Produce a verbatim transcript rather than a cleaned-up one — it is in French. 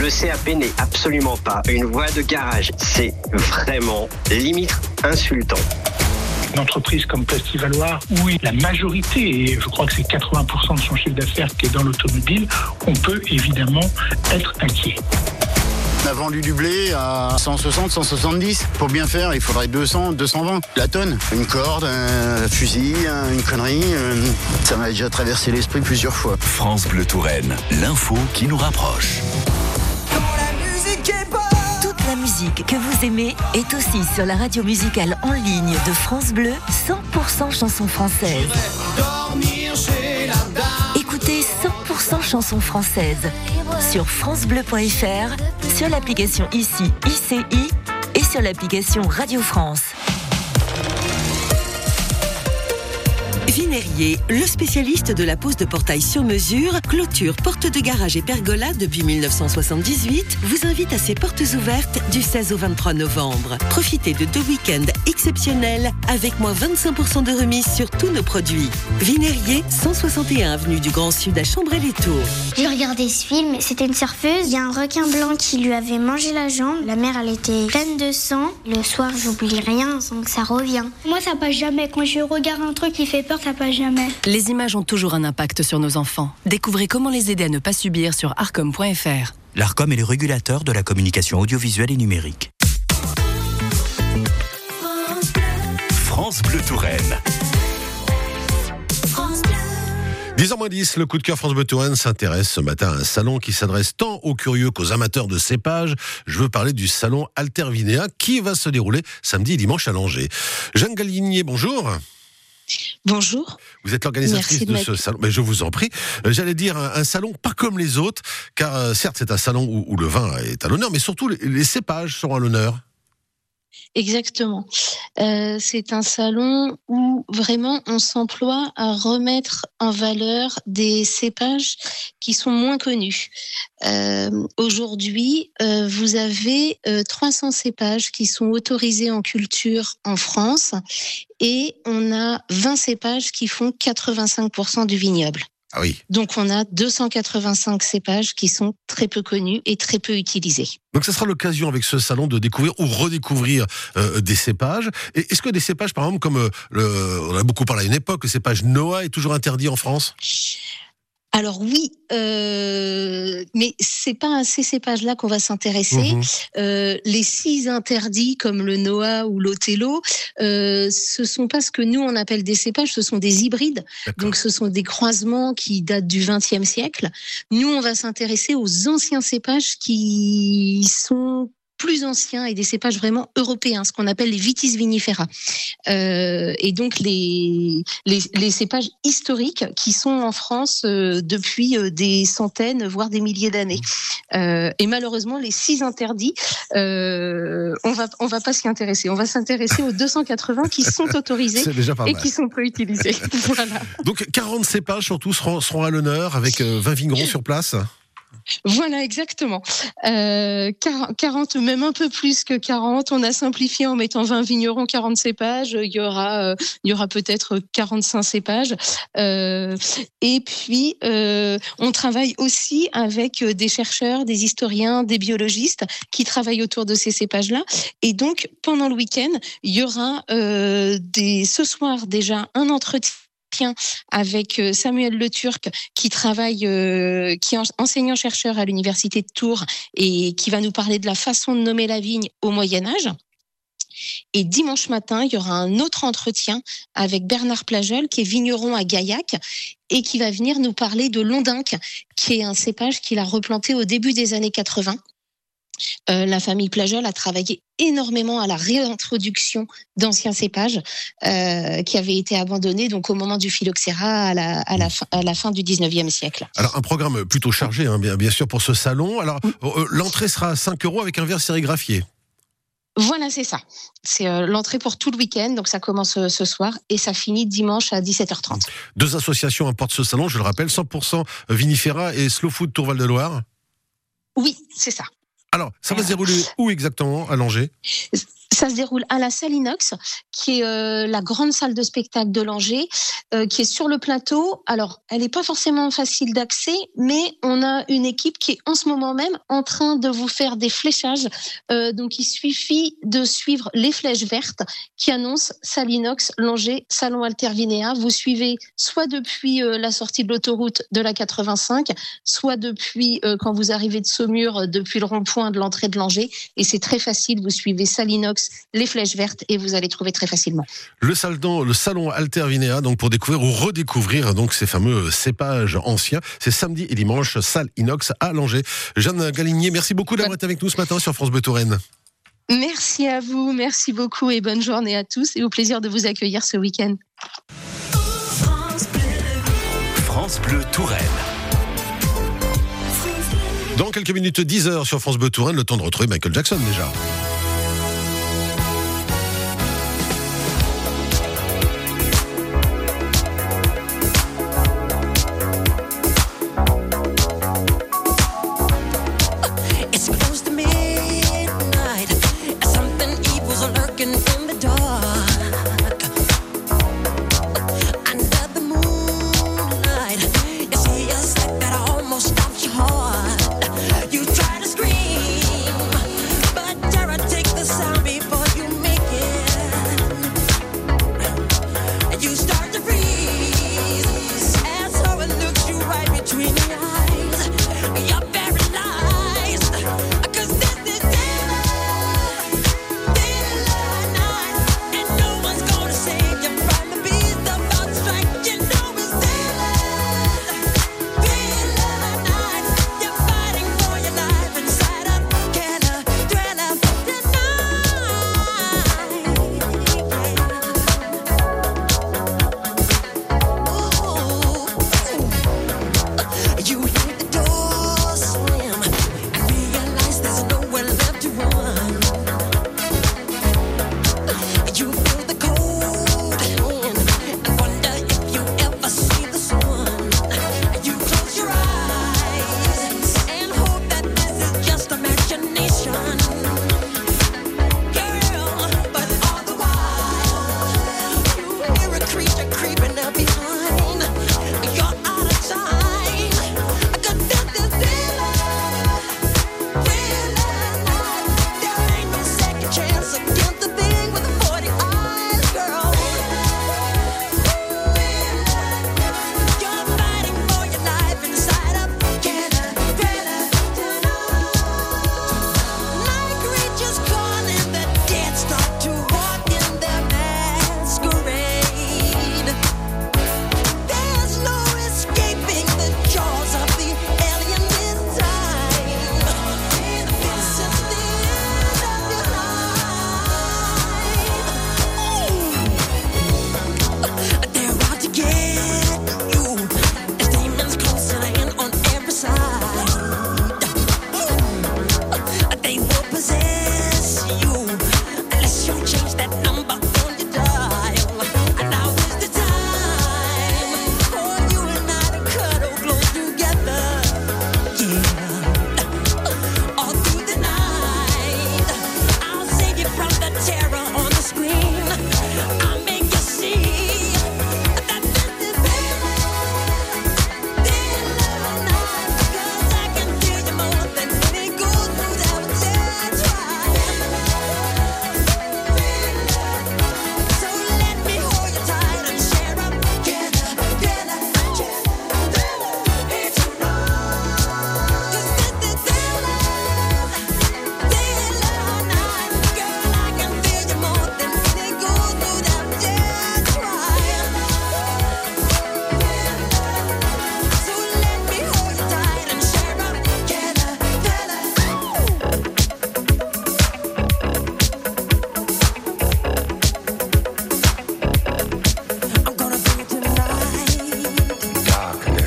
Le C A P n'est absolument pas une voie de garage. C'est vraiment limite insultant. Une entreprise comme Plastivaloir, où la majorité, et je crois que c'est quatre-vingts pour cent de son chiffre d'affaires qui est dans l'automobile, on peut évidemment être inquiet. On a vendu du blé à cent soixante, cent soixante-dix. Pour bien faire, il faudrait deux cents, deux cent vingt. La tonne, une corde, un fusil, une connerie. Ça m'a déjà traversé l'esprit plusieurs fois. France Bleu Touraine, l'info qui nous rapproche. Toute la musique que vous aimez est aussi sur la radio musicale en ligne de France Bleu, cent pour cent chansons françaises. Écoutez cent pour cent chansons françaises sur francebleu point f r, sur l'application ici I C I et sur l'application Radio France. Vinairier, le spécialiste de la pose de portail sur mesure, clôture, porte de garage et pergola depuis mille neuf cent soixante-dix-huit, vous invite à ses portes ouvertes du seize au vingt-trois novembre. Profitez de deux week-ends exceptionnels avec moins vingt-cinq pour cent de remise sur tous nos produits. Vinairier, cent soixante et un avenue du Grand Sud à Chambray-les-Tours. J'ai regardé ce film, c'était une surfeuse, il y a un requin blanc qui lui avait mangé la jambe, la mère elle était pleine de sang. Le soir j'oublie rien sans que ça revient. Moi ça passe jamais, quand je regarde un truc qui fait peur, ça passe jamais. Les images ont toujours un impact sur nos enfants. Découvrez comment les aider à ne pas subir sur arcom point f r. L'Arcom est le régulateur de la communication audiovisuelle et numérique. France Bleu Touraine. dix heures moins dix, le coup de cœur France Bleu Touraine s'intéresse ce matin à un salon qui s'adresse tant aux curieux qu'aux amateurs de cépages. Je veux parler du salon Altervinéa qui va se dérouler samedi et dimanche à Langers. Jeanne Gallignier, bonjour. Bonjour. Vous êtes l'organisatrice de, de ce salon. Mais je vous en prie. Euh, j'allais dire un, un salon pas comme les autres, car euh, certes c'est un salon où, où le vin est à l'honneur, mais surtout les, les cépages seront à l'honneur. Exactement. Euh, c'est un salon où vraiment on s'emploie à remettre en valeur des cépages qui sont moins connus. Euh, aujourd'hui, euh, vous avez euh, trois cents cépages qui sont autorisés en culture en France et on a vingt cépages qui font quatre-vingt-cinq pour cent du vignoble. Ah oui. Donc on a deux cent quatre-vingt-cinq cépages qui sont très peu connus et très peu utilisés. Donc ça sera l'occasion avec ce salon de découvrir ou redécouvrir euh, des cépages. Et est-ce que des cépages, par exemple, comme euh, le, on a beaucoup parlé à une époque, le cépage Noah est toujours interdit en France ? Alors oui, euh, mais c'est pas à ces cépages-là qu'on va s'intéresser. Mmh. Euh, les six interdits comme le Noah ou l'Othello, euh, ce sont pas ce que nous on appelle des cépages, ce sont des hybrides. D'accord. Donc ce sont des croisements qui datent du vingtième siècle. Nous on va s'intéresser aux anciens cépages qui sont plus anciens et des cépages vraiment européens, ce qu'on appelle les vitis vinifera. Euh, et donc les, les les cépages historiques qui sont en France euh, depuis euh, des centaines, voire des milliers d'années. Euh, et malheureusement, les six interdits, euh, on va on va pas s'y intéresser. On va s'intéresser aux deux cent quatre-vingts qui sont autorisés et qui sont peu utilisés. Voilà. Donc quarante cépages surtout seront seront à l'honneur avec euh, vingt vignerons sur place. Voilà, exactement. Euh, quarante, même un peu plus que quarante. On a simplifié en mettant vingt vignerons, quarante cépages. Il y aura, euh, il y aura peut-être quarante-cinq cépages. Euh, et puis, euh, on travaille aussi avec des chercheurs, des historiens, des biologistes qui travaillent autour de ces cépages-là. Et donc, pendant le week-end, il y aura euh, des, ce soir déjà un entretien avec Samuel Le Turc qui travaille, euh, qui est enseignant-chercheur à l'université de Tours et qui va nous parler de la façon de nommer la vigne au Moyen-Âge. Et dimanche matin, il y aura un autre entretien avec Bernard Plageol qui est vigneron à Gaillac et qui va venir nous parler de l'Ondinque, qui est un cépage qu'il a replanté au début des années quatre-vingts. Euh, la famille Plageol a travaillé énormément à la réintroduction d'anciens cépages euh, qui avaient été abandonnés donc au moment du phylloxéra à la, à la, fin, à la fin du dix-neuvième siècle. Alors un programme plutôt chargé hein, bien, bien sûr pour ce salon. Alors euh, l'entrée sera à cinq euros avec un verre sérigraphié. Voilà, c'est ça. C'est euh, l'entrée pour tout le week-end, donc ça commence euh, ce soir et ça finit dimanche à dix-sept heures trente. Deux associations apportent ce salon, je le rappelle, cent pour cent Vinifera et Slow Food Tourval-de-Loire. Oui, c'est ça. Alors, ça va se dérouler où exactement à Langers ? Ça se déroule à la salle Inox, qui est euh, la grande salle de spectacle de Langeais, euh, qui est sur le plateau. Alors, elle n'est pas forcément facile d'accès, mais on a une équipe qui est en ce moment même en train de vous faire des fléchages. Euh, donc, il suffit de suivre les flèches vertes qui annoncent salle Inox, Langeais, salon Altervinéa. Vous suivez soit depuis euh, la sortie de l'autoroute de la quatre-vingt-cinq, soit depuis euh, quand vous arrivez de Saumur, euh, depuis le rond-point de l'entrée de Langeais. Et c'est très facile, vous suivez salle Inox, les flèches vertes et vous allez trouver très facilement. Le salon, le salon Altervinéa, donc pour découvrir ou redécouvrir donc ces fameux cépages anciens, c'est samedi et dimanche, salle Inox à Langeais. Jeanne Galigné, merci beaucoup d'avoir été avec nous ce matin sur France Bleu Touraine. Merci à vous, merci beaucoup et bonne journée à tous et au plaisir de vous accueillir ce week-end. France Bleu, France Bleu Touraine. Dans quelques minutes, dix heures sur France Bleu Touraine, le temps de retrouver Michael Jackson déjà.